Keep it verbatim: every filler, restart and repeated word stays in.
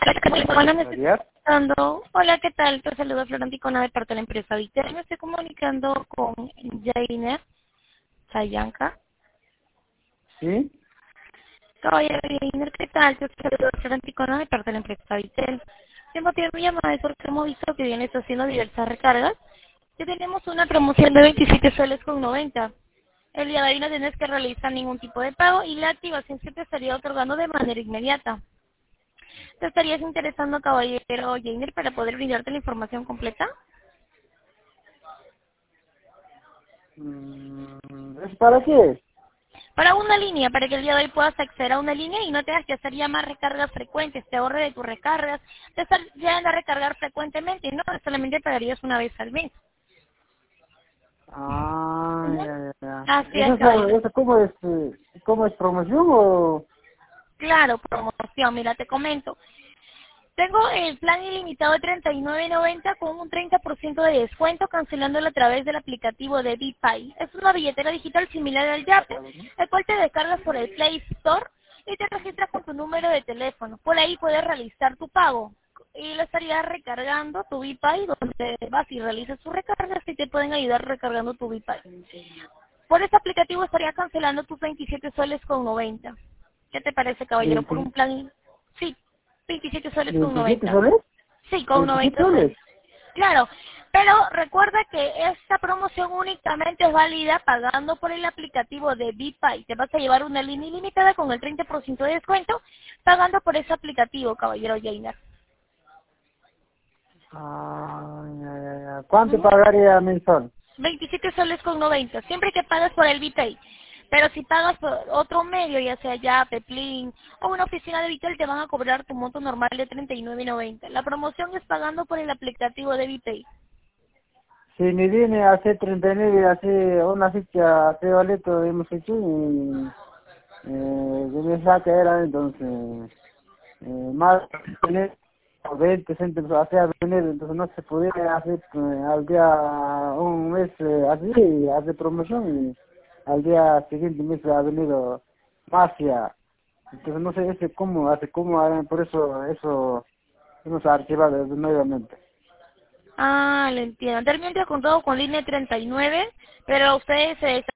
Hola, me estoy ¿Días? comunicando. Hola, ¿qué tal? Te saludo Florenticona de parte de la empresa Vitel. Me estoy comunicando con Jainer Sayanka. ¿Sí? Caballero Jainer, ¿qué tal? Te saludo Florenticona de parte de la empresa Vitel. El motivo de mi llamada es porque hemos visto que vienes haciendo diversas recargas. Que tenemos una promoción de veintisiete soles con noventa. El día de hoy no tienes que realizar ningún tipo de pago y la activación se te estaría otorgando de manera inmediata. ¿Te estarías interesando, caballero Jainer, para poder brindarte la información completa? Mm, ¿Es para qué? Para una línea, para que el día de hoy puedas acceder a una línea y no tengas que hacer ya más recargas frecuentes, te ahorre de tus recargas, te estar ya a recargar frecuentemente, no, solamente pagarías una vez al mes. Ah, Ujú. ya, ya, ya. Así ¿Eso, es, es, caballero. eso cómo es, eh, cómo es promoción o...? Claro, promoción, mira, te comento. Tengo el plan ilimitado de treinta y nueve noventa con un treinta por ciento de descuento cancelándolo a través del aplicativo de BitPay. Es una billetera digital similar al Yape, el cual te descargas por el Play Store y te registras con tu número de teléfono. Por ahí puedes realizar tu pago y lo estarías recargando tu BitPay, donde vas y realizas tus recargas y te pueden ayudar recargando tu BitPay. Por este aplicativo estaría cancelando tus veintisiete soles con noventa. ¿Qué te parece, caballero? Por veinte, un plan, sí, veintisiete soles con ¿veintisiete noventa. soles? Sí, con ¿veintisiete noventa soles? soles. Claro, pero recuerda que esta promoción únicamente es válida pagando por el aplicativo de BitPay. Te vas a llevar una línea ilimitada con el treinta por ciento de descuento pagando por ese aplicativo, caballero Jainer. Ah, ya, ya, ya. ¿Cuánto Ujú. pagaría mensual? veintisiete soles con noventa, siempre que pagas por el BitPay. Pero si pagas por otro medio, ya sea Yape, Plin o una oficina de Vitel, te van a cobrar tu monto normal de treinta y nueve noventa. La promoción es pagando por el aplicativo de BitPay. Si me viene a hacer treinta y nueve, hace una fecha, hace boleto, hemos hecho y... Eh, de mi saca era entonces... Eh, más veinte céntimos hacia venir, entonces no se podía hacer eh, al día un mes eh, así, hacer promoción y al día siguiente mes ha venido más ya. Entonces no sé ese cómo hace, cómo harán, por eso eso hemos archivado nuevamente. Ah, lo entiendo. Anteriormente he contado con línea treinta y nueve, pero ustedes se